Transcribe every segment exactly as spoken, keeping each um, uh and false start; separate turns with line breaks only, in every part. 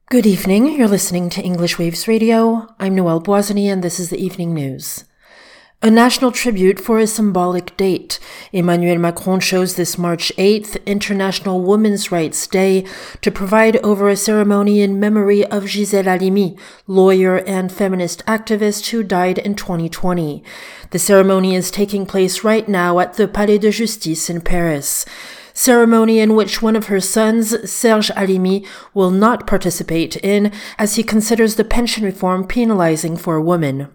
Good evening. You're listening to English Waves Radio. I'm Noelle Boisany, and this is the evening news. A national tribute for a symbolic date. Emmanuel Macron chose this March eighth, International Women's Rights Day, to provide over a ceremony in memory of Gisèle Halimi, lawyer and feminist activist who died in twenty twenty. The ceremony is taking place right now at the Palais de Justice in Paris. Ceremony in which one of her sons, Serge Halimi, will not participate in, as he considers the pension reform penalizing for women.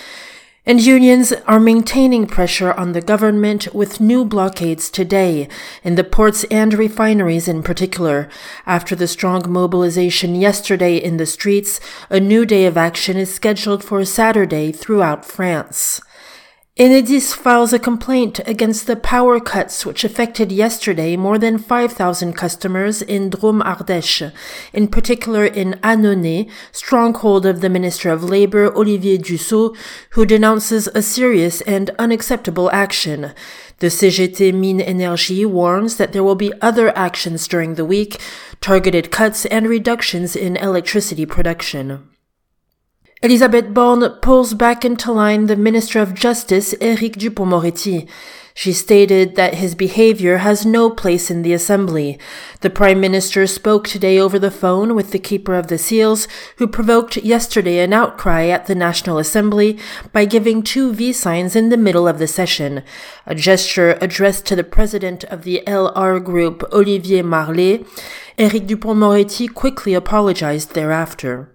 And unions are maintaining pressure on the government with new blockades today, in the ports and refineries in particular. After the strong mobilization yesterday in the streets, a new day of action is scheduled for Saturday throughout France. Enedis files a complaint against the power cuts which affected yesterday more than five thousand customers in Drôme Ardèche, in particular in Annonay, stronghold of the Minister of Labour Olivier Dussault, who denounces a serious and unacceptable action. The C G T Mines Énergie warns that there will be other actions during the week, targeted cuts and reductions in electricity production. Elisabeth Borne pulls back into line the Minister of Justice, Éric Dupond-Moretti. She stated that his behavior has no place in the Assembly. The Prime Minister spoke today over the phone with the Keeper of the Seals, who provoked yesterday an outcry at the National Assembly by giving two V signs in the middle of the session, a gesture addressed to the President of the L R Group, Olivier Marleix. Éric Dupond-Moretti quickly apologized thereafter.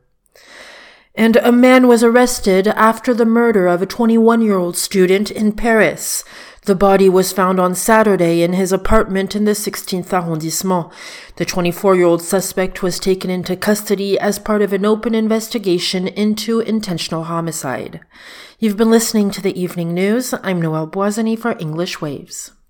And a man was arrested after the murder of a twenty-one-year-old student in Paris. The body was found on Saturday in his apartment in the sixteenth arrondissement. The twenty-four-year-old suspect was taken into custody as part of an open investigation into intentional homicide. You've been listening to the evening news. I'm Noelle Boisany for English Waves.